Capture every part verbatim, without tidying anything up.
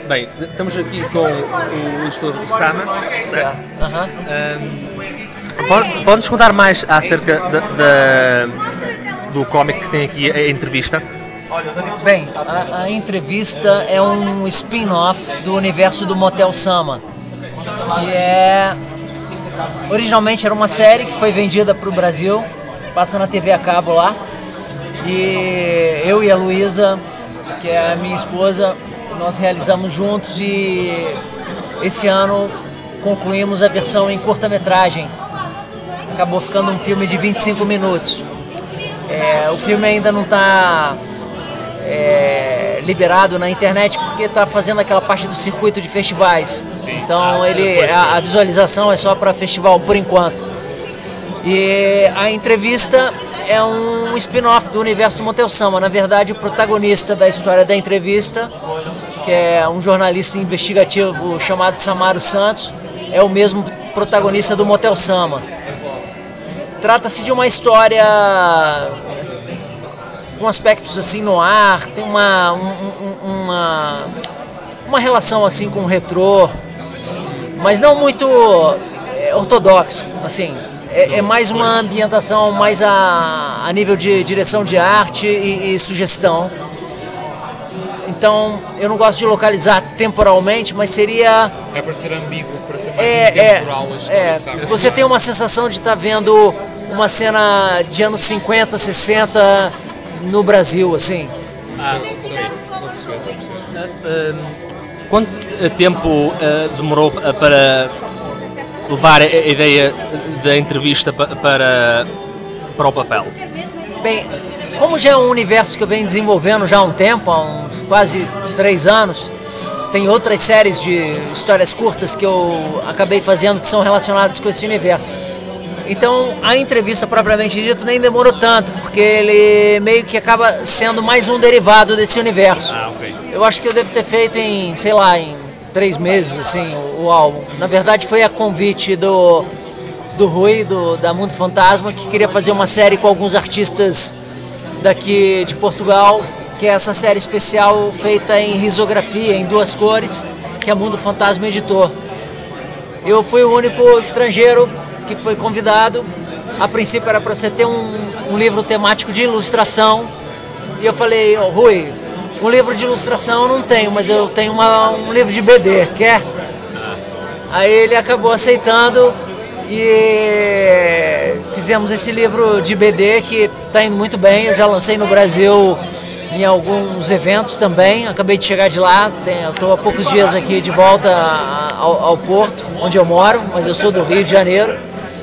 Bem, estamos aqui com o ilustrador Sama, certo? Uhum. Um, pode, pode-nos contar mais acerca da, da, do cómic que tem aqui a entrevista? Bem, a, a entrevista é um spin-off do universo do Motel Sama, que é... Originalmente era uma série que foi vendida para o Brasil, passa na T V a cabo lá, e eu e a Luísa, que é a minha esposa, nós realizamos juntos e esse ano concluímos a versão em curta-metragem. Acabou ficando um filme de vinte e cinco minutos. É, o filme ainda não está é, liberado na internet porque está fazendo aquela parte do circuito de festivais. Sim. Então ele, a, a visualização é só para festival por enquanto. E a entrevista é um spin-off do universo Motel Sama. Na verdade, o protagonista da história da entrevista, que é um jornalista investigativo chamado Samaro Santos, é o mesmo protagonista do Motel Sama. Trata-se de uma história com aspectos assim no ar, tem uma, um, uma, uma relação assim com o retrô, mas não muito ortodoxo, assim. É, é mais uma ambientação mais a, a nível de direção de arte e, e sugestão. Então, eu não gosto de localizar temporalmente, mas seria... É para ser ambíguo, para ser mais é, intemporal a história. É, é. Você tem uma sensação de estar vendo uma cena de anos cinquenta, sessenta no Brasil, assim. Ah, ok. Vou perceber, vou perceber. Quanto tempo uh, demorou para levar a ideia da entrevista para, para o papel? Bem, como já é um universo que eu venho desenvolvendo já há um tempo, há uns quase três anos, tem outras séries de histórias curtas que eu acabei fazendo que são relacionadas com esse universo. Então a entrevista propriamente dito nem demorou tanto, porque ele meio que acaba sendo mais um derivado desse universo. Ah, okay. Eu acho que eu devo ter feito em, sei lá, em três meses assim, o, o álbum. Na verdade foi a convite do, do Rui, do, da Mundo Fantasma, que queria fazer uma série com alguns artistas daqui de Portugal, que é essa série especial feita em risografia, em duas cores, que a Mundo Fantasma editou. Eu fui o único estrangeiro que foi convidado. A princípio era para você ter um, um livro temático de ilustração, e eu falei, oh, Rui, um livro de ilustração eu não tenho, mas eu tenho uma, um livro de B D, quer? Aí ele acabou aceitando e fizemos esse livro de B D que está indo muito bem. Eu já lancei no Brasil em alguns eventos também, acabei de chegar de lá, eu estou há poucos dias aqui de volta ao, ao Porto, onde eu moro, mas eu sou do Rio de Janeiro.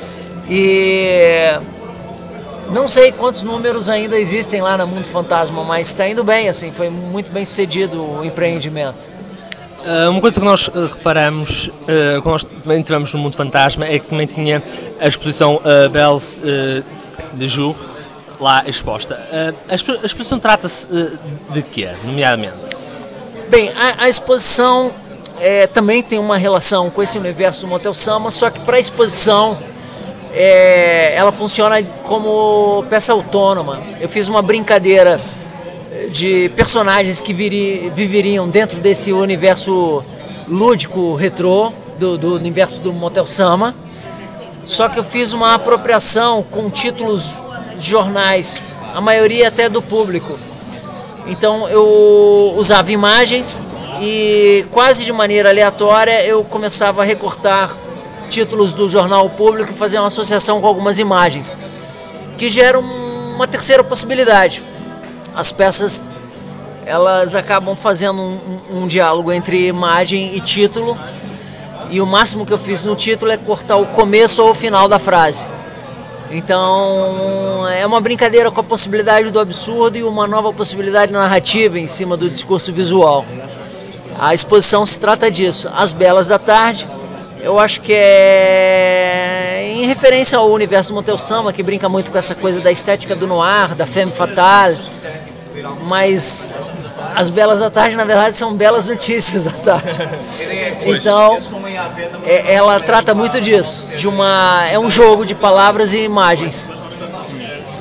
E não sei quantos números ainda existem lá na Mundo Fantasma, mas está indo bem, assim, foi muito bem sucedido o empreendimento. Uh, uma coisa que nós uh, reparamos uh, quando nós também estivemos no Mundo Fantasma é que também tinha a exposição uh, Belles uh, de Jour lá exposta. Uh, a, expo- a exposição trata-se uh, de quê, nomeadamente? Bem, a, a exposição é, também tem uma relação com esse universo do Motel Sama, só que para a exposição é, ela funciona como peça autônoma. Eu fiz uma brincadeira de personagens que viri, viveriam dentro desse universo lúdico retrô, do, do universo do Motel Sama, só que eu fiz uma apropriação com títulos de jornais, a maioria até do público. Então eu usava imagens e quase de maneira aleatória eu começava a recortar títulos do jornal Público e fazer uma associação com algumas imagens, que gera uma terceira possibilidade. As peças, elas acabam fazendo um, um, um diálogo entre imagem e título, e o máximo que eu fiz no título é cortar o começo ou o final da frase. Então é uma brincadeira com a possibilidade do absurdo e uma nova possibilidade narrativa em cima do discurso visual. A exposição se trata disso. As Belas da Tarde, eu acho que é em referência ao universo do Motel Sama, que brinca muito com essa coisa da estética do noir, da femme fatale, mas as Belas da Tarde, na verdade, são belas notícias da tarde. Então, é, ela trata muito disso, de uma, é um jogo de palavras e imagens.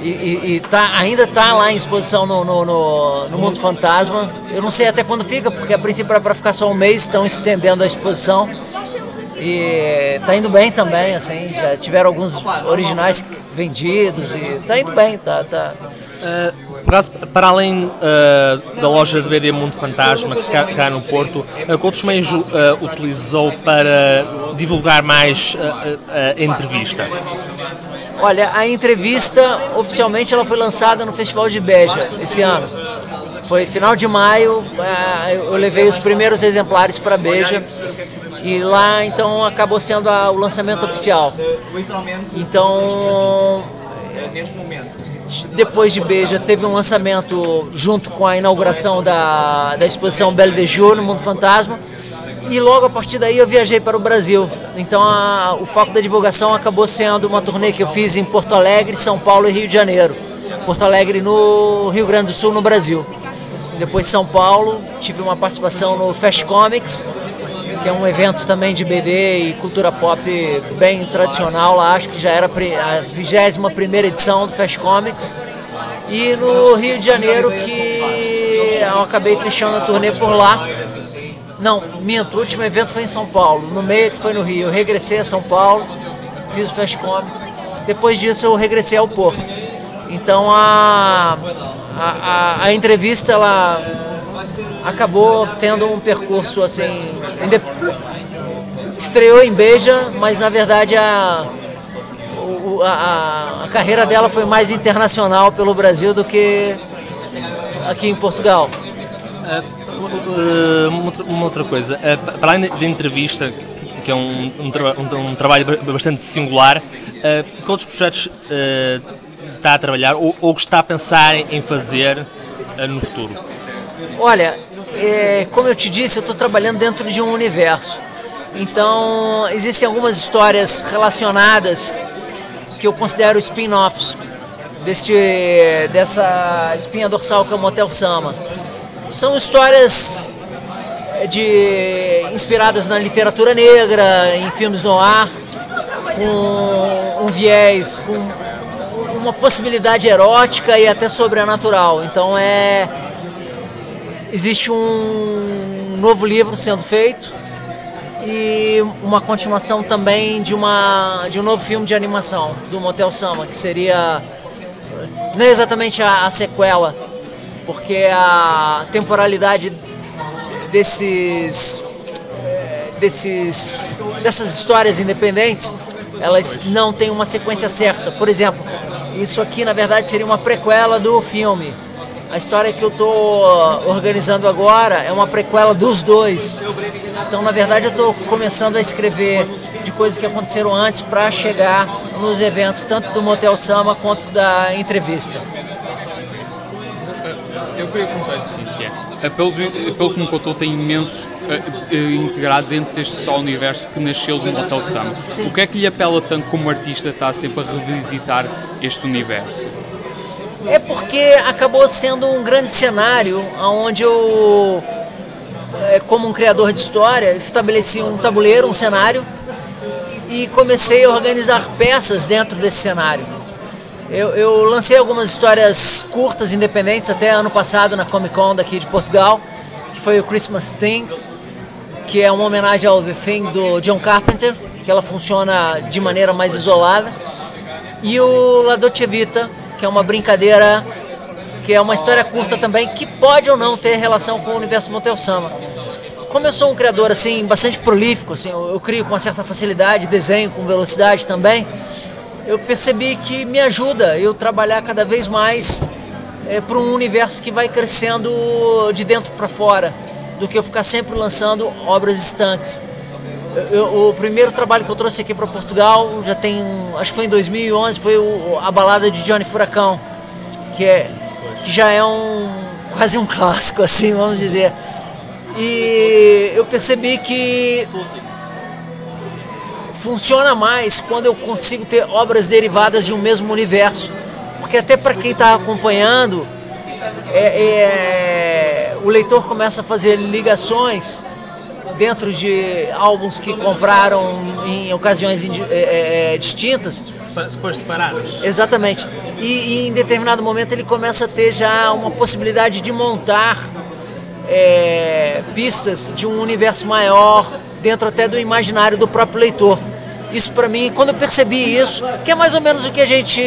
E, e, e tá, ainda está lá em exposição no, no, no, no Mundo Fantasma. Eu não sei até quando fica, porque a princípio era para ficar só um mês, estão estendendo a exposição. E tá indo bem também, assim, já tiveram alguns originais vendidos e tá indo bem, tá... tá. Uh, por acaso, para além uh, da loja de B D Mundo Fantasma, que cá, cá no Porto, uh, que outros meios uh, utilizou para divulgar mais uh, a entrevista? Olha, a entrevista, oficialmente, ela foi lançada no Festival de Beja, esse ano. Foi final de maio, uh, eu levei os primeiros exemplares para Beja. E lá, então, acabou sendo a, o lançamento oficial. Então, depois de Beja, teve um lançamento junto com a inauguração da, da exposição Belle de Jour no Mundo Fantasma. E logo a partir daí eu viajei para o Brasil. Então, a, o foco da divulgação acabou sendo uma turnê que eu fiz em Porto Alegre, São Paulo e Rio de Janeiro. Porto Alegre no Rio Grande do Sul, no Brasil. Depois São Paulo, tive uma participação no Fast Comics, que é um evento também de B D e cultura pop bem tradicional lá, acho que já era a vigésima primeira edição do Fast Comics. E no Rio de Janeiro, que eu acabei fechando a turnê por lá. Não, minto, o último evento foi em São Paulo, no meio que foi no Rio. Eu regressei a São Paulo, fiz o Fast Comics, depois disso eu regressei ao Porto. Então a, a, a, a entrevista, ela acabou tendo um percurso assim, estreou em Beja, mas na verdade a, a, a carreira dela foi mais internacional pelo Brasil do que aqui em Portugal. Uh, uma, outra, uma outra coisa, uh, para além da entrevista, que é um, um, tra um, um trabalho bastante singular, uh, que outros projetos uh, está a trabalhar ou, ou que está a pensar em fazer uh, no futuro? Olha, é, como eu te disse, eu estou trabalhando dentro de um universo. Então, existem algumas histórias relacionadas que eu considero spin-offs desse, dessa espinha dorsal que é o Motel Sama. São histórias de, inspiradas na literatura negra, em filmes noir, com um viés, com uma possibilidade erótica e até sobrenatural. Então, é, existe um novo livro sendo feito e uma continuação também de, uma, de um novo filme de animação do Motel Sama, que seria não é exatamente a, a sequela, porque a temporalidade desses, desses, dessas histórias independentes, elas não têm uma sequência certa. Por exemplo, isso aqui na verdade seria uma prequela do filme. A história que eu estou organizando agora é uma prequela dos dois. Então, na verdade, eu estou começando a escrever de coisas que aconteceram antes para chegar nos eventos, tanto do Motel Sama quanto da entrevista. Eu queria perguntar o seguinte, que é, pelo, pelo que me contou, tem imenso uh, uh, integrado dentro deste só universo que nasceu do Motel Sama. Sim. O que é que lhe apela tanto como artista está sempre a revisitar este universo? É porque acabou sendo um grande cenário onde eu, como um criador de história, estabeleci um tabuleiro, um cenário e comecei a organizar peças dentro desse cenário. Eu, eu lancei algumas histórias curtas, independentes, até ano passado na Comic Con daqui de Portugal, que foi o Christmas Thing, que é uma homenagem ao The Thing do John Carpenter, que ela funciona de maneira mais isolada, e o La Dolce Vita, que é uma brincadeira, que é uma história curta também, que pode ou não ter relação com o universo Motel Sama. Como eu sou um criador assim, bastante prolífico, assim, eu, eu crio com uma certa facilidade, desenho com velocidade também, eu percebi que me ajuda eu trabalhar cada vez mais é, para um universo que vai crescendo de dentro para fora, do que eu ficar sempre lançando obras estanques. Eu, o primeiro trabalho que eu trouxe aqui para Portugal, já tem, acho que foi em dois mil e onze, foi o, a balada de Johnny Furacão, que, é, que já é um, quase um clássico, assim, vamos dizer. E eu percebi que funciona mais quando eu consigo ter obras derivadas de um mesmo universo, porque até para quem está acompanhando, é, é, o leitor começa a fazer ligações dentro de álbuns que compraram em ocasiões indi- é, é, distintas. Depois separados. Exatamente. E, e em determinado momento ele começa a ter já uma possibilidade de montar é, pistas de um universo maior dentro até do imaginário do próprio leitor. Isso para mim, quando eu percebi isso, que é mais ou menos o que a gente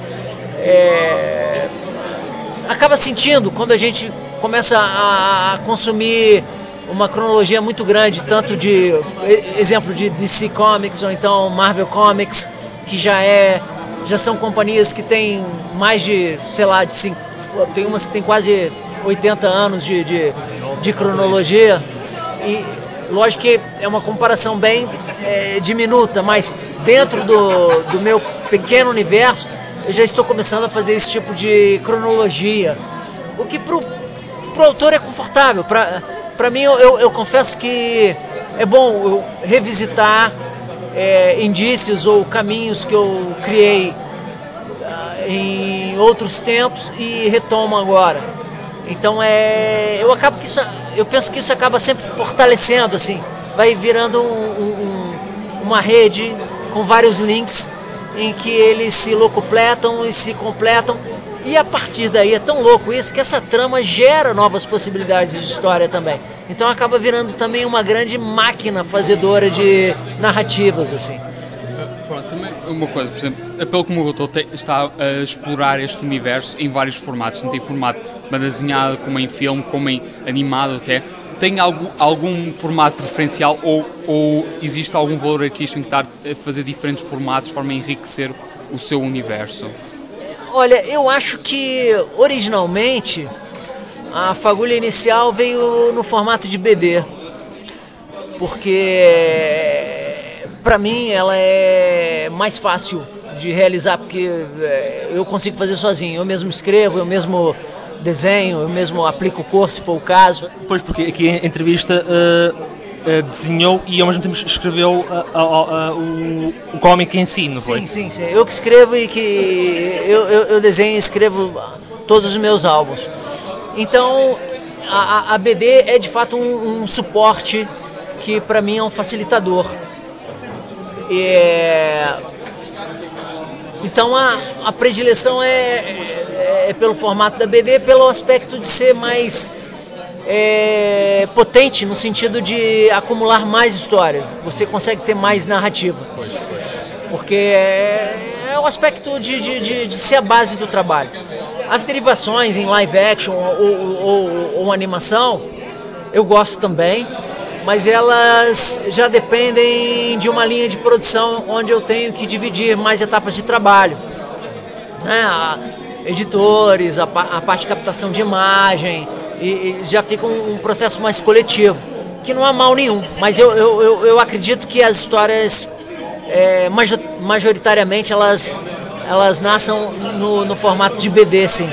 é, acaba sentindo quando a gente começa a, a consumir uma cronologia muito grande, tanto de exemplo de D C Comics ou então Marvel Comics, que já é já são companhias que têm mais de, sei lá, de cinco, tem umas que tem quase oitenta anos de, de, de cronologia, e lógico que é uma comparação bem é, diminuta, mas dentro do, do meu pequeno universo eu já estou começando a fazer esse tipo de cronologia, o que pro, pro autor é confortável. Para para mim, eu, eu, eu confesso que é bom eu revisitar é, indícios ou caminhos que eu criei uh, em outros tempos e retomo agora. Então é, eu acabo que isso, eu penso que isso acaba sempre fortalecendo, assim, vai virando um, um, uma rede com vários links em que eles se locupletam e se completam, e a partir daí é tão louco isso que essa trama gera novas possibilidades de história também. Então acaba virando também uma grande máquina fazedora de narrativas, assim. Pronto, também uma coisa, por exemplo, a Pelo que Morreu Todo está a explorar este universo em vários formatos, tanto em formato banda desenhada, como em filme, como em animado até. Tem algum, algum formato preferencial ou, ou existe algum valor artístico em estar a fazer diferentes formatos de forma a enriquecer o seu universo? Olha, eu acho que originalmente a fagulha inicial veio no formato de B D, porque para mim ela é mais fácil de realizar, porque eu consigo fazer sozinho, eu mesmo escrevo, eu mesmo desenho, eu mesmo aplico cor se for o caso. Pois, porque aqui em entrevista uh, uh, desenhou e ao mesmo tempo escreveu uh, uh, uh, uh, o, o cómic em si, não foi? Sim, sim, sim. Eu que escrevo e que eu, eu, eu desenho e escrevo todos os meus álbuns. Então a, a B D é de fato um, um suporte que para mim é um facilitador. É... Então a, a predileção é, é, é pelo formato da B D, pelo aspecto de ser mais é, potente, no sentido de acumular mais histórias. Você consegue ter mais narrativa. Porque é, é o aspecto de, de, de, de ser a base do trabalho. As derivações em live action ou, ou, ou, ou animação, eu gosto também, mas elas já dependem de uma linha de produção onde eu tenho que dividir mais etapas de trabalho, né? A, editores, a, a parte de captação de imagem, e, e já fica um, um processo mais coletivo, que não há mal nenhum, mas eu, eu, eu, eu acredito que as histórias, é, majoritariamente, elas, elas nasçam no, no formato de B D, sim.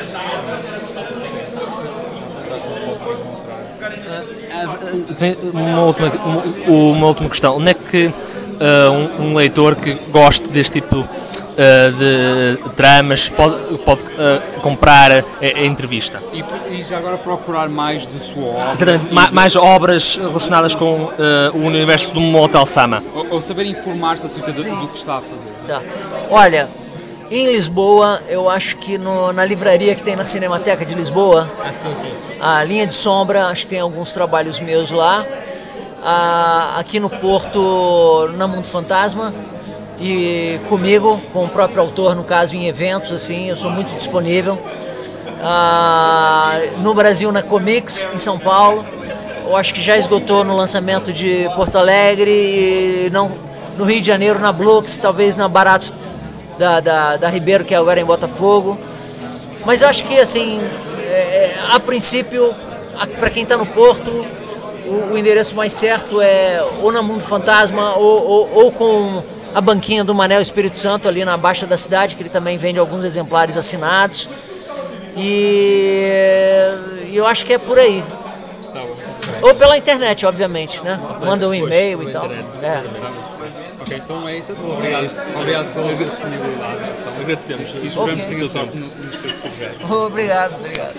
Uma última, uma última questão, onde é que uh, um, um leitor que goste deste tipo uh, de tramas pode, pode uh, comprar a, a entrevista? E, e já agora procurar mais de sua obra? Exatamente, ma, mais obras relacionadas com uh, o universo do Motel Sama. Ou, ou saber informar-se acerca do, do que está a fazer. Tá. Olha, em Lisboa, eu acho que no, na livraria que tem na Cinemateca de Lisboa, Ah, sim, sim. a Linha de Sombra, acho que tem alguns trabalhos meus lá. Ah, aqui no Porto, na Mundo Fantasma, e comigo, com o próprio autor, no caso, em eventos, assim, eu sou muito disponível. Ah, no Brasil, na Comics, em São Paulo, eu acho que já esgotou no lançamento de Porto Alegre, e não, no Rio de Janeiro, na Blux, talvez na Barato Da, da, da Ribeiro, que é agora em Botafogo. Mas eu acho que, assim, é, a princípio, para quem está no Porto, o, o endereço mais certo é ou na Mundo Fantasma ou, ou, ou com a banquinha do Manel Espírito Santo ali na Baixa da Cidade, que ele também vende alguns exemplares assinados. E, e eu acho que é por aí. Ou pela internet, obviamente, né? Manda um e-mail e tal. É. Ok, então é isso. Obrigado, obrigado pela sua disponibilidade. Agradecemos. E esperamos que tenha sorte nos seus projetos. Obrigado, obrigado.